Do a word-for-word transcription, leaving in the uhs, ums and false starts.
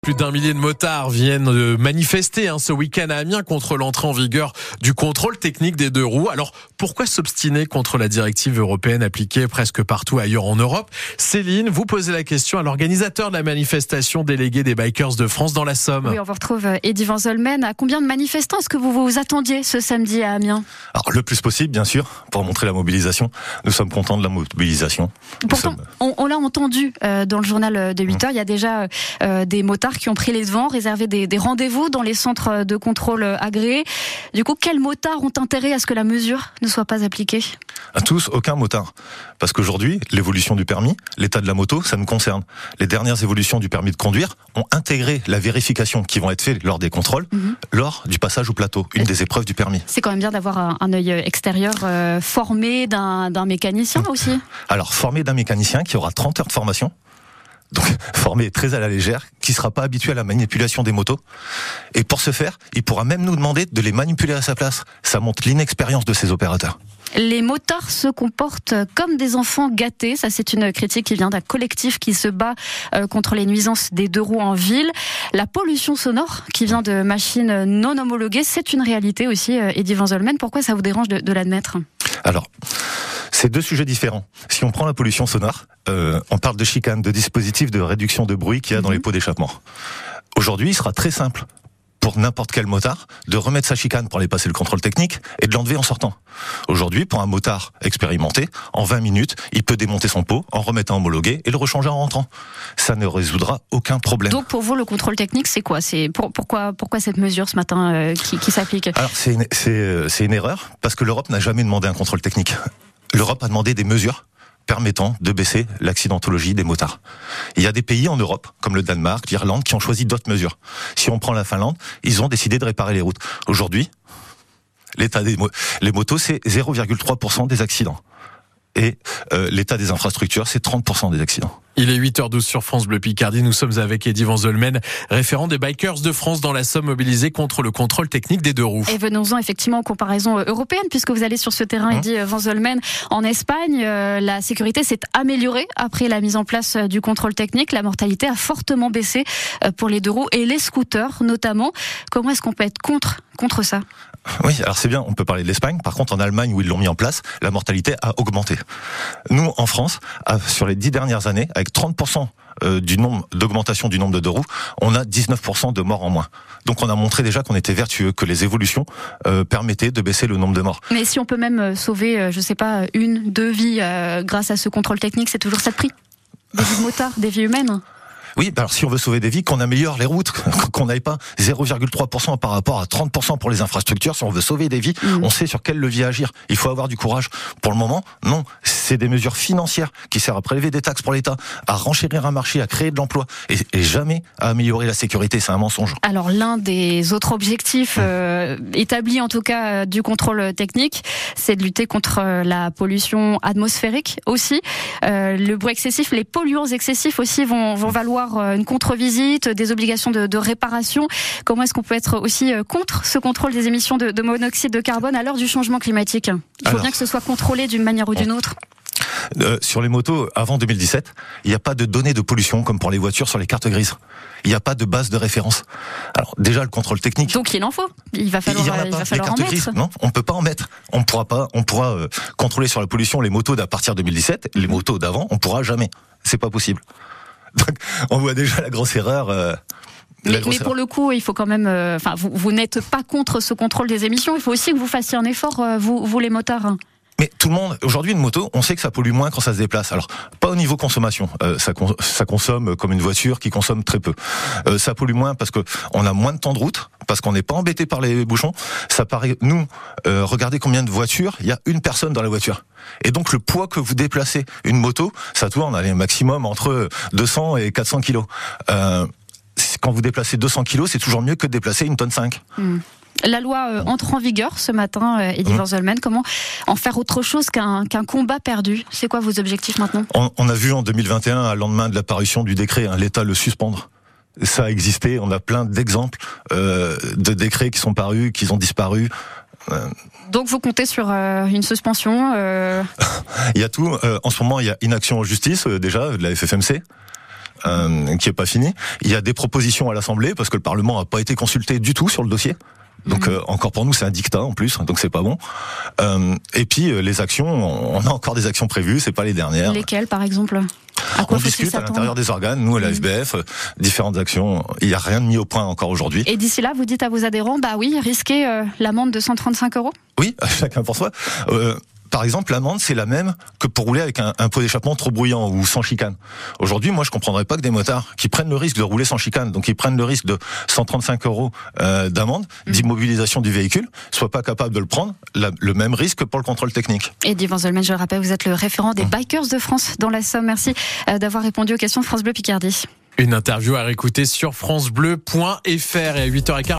Plus d'un millier de motards viennent manifester hein, ce week-end à Amiens contre l'entrée en vigueur du contrôle technique des deux roues. Alors, pourquoi s'obstiner contre la directive européenne appliquée presque partout ailleurs en Europe? Céline, vous posez la question à l'organisateur de la manifestation délégué des Bikers de France dans la Somme. Oui, on vous retrouve Eddy Van Zolmen. À combien de manifestants est-ce que vous vous attendiez ce samedi à Amiens? Alors, le plus possible, bien sûr, pour montrer la mobilisation. Nous sommes contents de la mobilisation. Nous Pourtant, sommes... on, on l'a entendu euh, dans le journal de huit heures, il y a déjà euh, des motards qui ont pris les devants, réservé des, des rendez-vous dans les centres de contrôle agréés. Du coup, quels motards ont intérêt à ce que la mesure ne soit pas appliquée? À tous, aucun motard. Parce qu'aujourd'hui, l'évolution du permis, l'état de la moto, ça nous concerne. Les dernières évolutions du permis de conduire ont intégré la vérification qui vont être faite lors des contrôles, mmh. lors du passage au plateau, une des épreuves du permis. C'est quand même bien d'avoir un, un œil extérieur euh, formé d'un, d'un mécanicien aussi. Alors, formé d'un mécanicien qui aura trente heures de formation. Donc formé très à la légère, qui sera pas habitué à la manipulation des motos. Et pour ce faire, il pourra même nous demander de les manipuler à sa place. Ça montre l'inexpérience de ces opérateurs. Les motards se comportent comme des enfants gâtés. Ça, c'est une critique qui vient d'un collectif qui se bat contre les nuisances des deux roues en ville. La pollution sonore qui vient de machines non homologuées, c'est une réalité aussi, Eddy Van Zolmen. Pourquoi ça vous dérange de, de l'admettre ? Alors, c'est deux sujets différents. Si on prend la pollution sonore, euh, on parle de chicane, de dispositifs de réduction de bruit qu'il y a dans mmh. les pots d'échappement. Aujourd'hui, il sera très simple pour n'importe quel motard de remettre sa chicane pour aller passer le contrôle technique et de l'enlever en sortant. Aujourd'hui, pour un motard expérimenté, en vingt minutes, il peut démonter son pot, en remettre un homologué et le rechanger en rentrant. Ça ne résoudra aucun problème. Donc pour vous, le contrôle technique, c'est quoi? C'est pour, pourquoi, pourquoi cette mesure ce matin euh, qui, qui s'applique? Alors c'est une, c'est, c'est une erreur parce que l'Europe n'a jamais demandé un contrôle technique. L'Europe a demandé des mesures permettant de baisser l'accidentologie des motards. Il y a des pays en Europe, comme le Danemark, l'Irlande, qui ont choisi d'autres mesures. Si on prend la Finlande, ils ont décidé de réparer les routes. Aujourd'hui, l'état des mo- les motos, c'est zéro virgule trois pour cent des accidents. Et euh, l'état des infrastructures, c'est trente pour cent des accidents. Il est huit heures douze sur France Bleu Picardie. Nous sommes avec Eddy Van Zolmen, référent des Bikers de France dans la Somme, mobilisés contre le contrôle technique des deux roues. Et venons-en effectivement aux comparaisons européennes, puisque vous allez sur ce terrain, mmh. Eddy Van Zolmen. En Espagne, euh, la sécurité s'est améliorée après la mise en place du contrôle technique. La mortalité a fortement baissé pour les deux roues et les scooters notamment. Comment est-ce qu'on peut être contre, contre ça ? Oui, alors c'est bien, on peut parler de l'Espagne. Par contre, en Allemagne, où ils l'ont mis en place, la mortalité a augmenté. Nous, en France, sur les dix dernières années, avec trente pour cent du nombre d'augmentation du nombre de deux roues, on a dix-neuf pour cent de morts en moins. Donc on a montré déjà qu'on était vertueux, que les évolutions euh, permettaient de baisser le nombre de morts. Mais si on peut même sauver, je sais pas, une, deux vies euh, grâce à ce contrôle technique, c'est toujours ça de prix. Des vies de motards, des vies humaines. Oui, alors si on veut sauver des vies, qu'on améliore les routes, qu'on n'aille pas zéro virgule trois pour cent par rapport à trente pour cent pour les infrastructures. Si on veut sauver des vies, mmh. on sait sur quel levier agir. Il faut avoir du courage. Pour le moment, non. C'est des mesures financières qui servent à prélever des taxes pour l'État, à renchérir un marché, à créer de l'emploi et, et jamais à améliorer la sécurité. C'est un mensonge. Alors l'un des autres objectifs mmh. euh, établis en tout cas du contrôle technique, c'est de lutter contre la pollution atmosphérique aussi. Euh, le bruit excessif, les polluants excessifs aussi vont, vont valoir une contre-visite, des obligations de, de réparation. Comment est-ce qu'on peut être aussi contre ce contrôle des émissions de, de monoxyde de carbone à l'heure du changement climatique? Il faut Alors, bien que ce soit contrôlé d'une manière ou d'une autre. Euh, sur les motos, avant deux mille dix-sept, il n'y a pas de données de pollution comme pour les voitures sur les cartes grises. Il n'y a pas de base de référence. Alors déjà, le contrôle technique... Donc il en faut. Il va falloir, il, il va falloir en mettre. Grises, non, on ne peut pas en mettre. On pourra pas. On pourra euh, contrôler sur la pollution les motos d'à partir de deux mille dix-sept. Les motos d'avant, on ne pourra jamais. C'est pas possible. Donc, on voit déjà la grosse erreur. Euh, la mais, grosse mais pour erreur. Le coup, il faut quand même. Enfin, euh, vous, vous n'êtes pas contre ce contrôle des émissions. Il faut aussi que vous fassiez un effort, euh, vous, vous les motards. Mais tout le monde, aujourd'hui, une moto, on sait que ça pollue moins quand ça se déplace. Alors, pas au niveau consommation. Euh, ça, ça consomme comme une voiture qui consomme très peu. Euh, ça pollue moins parce que on a moins de temps de route, parce qu'on n'est pas embêté par les bouchons. Ça paraît, nous, euh, regardez combien de voitures, il y a une personne dans la voiture. Et donc, le poids que vous déplacez une moto, ça tourne, allez, maximum entre deux cents et quatre cents kilos. Euh, quand vous déplacez deux cents kilos, c'est toujours mieux que de déplacer une tonne cinq. Mmh. La loi euh, entre en vigueur ce matin, euh, Eddy mmh. Van Zolmen. Comment en faire autre chose qu'un, qu'un combat perdu? C'est quoi vos objectifs maintenant? on, on a vu en deux mille vingt et un, à lendemain de la parution du décret, hein, l'État le suspendre. Ça a existé, on a plein d'exemples euh, de décrets qui sont parus, qui ont disparu. Euh... Donc vous comptez sur euh, une suspension euh... Il y a tout. Euh, en ce moment, il y a inaction en justice, euh, déjà, de la F F M C. euh, qui est pas fini. Il y a des propositions à l'Assemblée parce que le Parlement n'a pas été consulté du tout sur le dossier. Donc mmh. euh, encore pour nous c'est un dictat en plus, donc c'est pas bon. Euh, et puis euh, les actions, on a encore des actions prévues, c'est pas les dernières. Lesquelles par exemple? À quoi on discute à l'intérieur des organes, nous à la F B F, euh, différentes actions. Il n'y a rien de mis au point encore aujourd'hui. Et d'ici là, vous dites à vos adhérents, bah oui, risquez euh, l'amende de cent trente-cinq euros. Oui, chacun pour soi. Euh, Par exemple, l'amende, c'est la même que pour rouler avec un, un pot d'échappement trop bruyant ou sans chicane. Aujourd'hui, moi, je comprendrais pas que des motards qui prennent le risque de rouler sans chicane, donc ils prennent le risque de cent trente-cinq euros euh, d'amende, mmh. d'immobilisation du véhicule, soient pas capables de le prendre, la, le même risque pour le contrôle technique. Eddy Van Zolmen, je le rappelle, vous êtes le référent des mmh. Bikers de France dans la Somme. Merci euh, d'avoir répondu aux questions de France Bleu Picardie. Une interview à réécouter sur francebleu point f r et à huit heures quinze.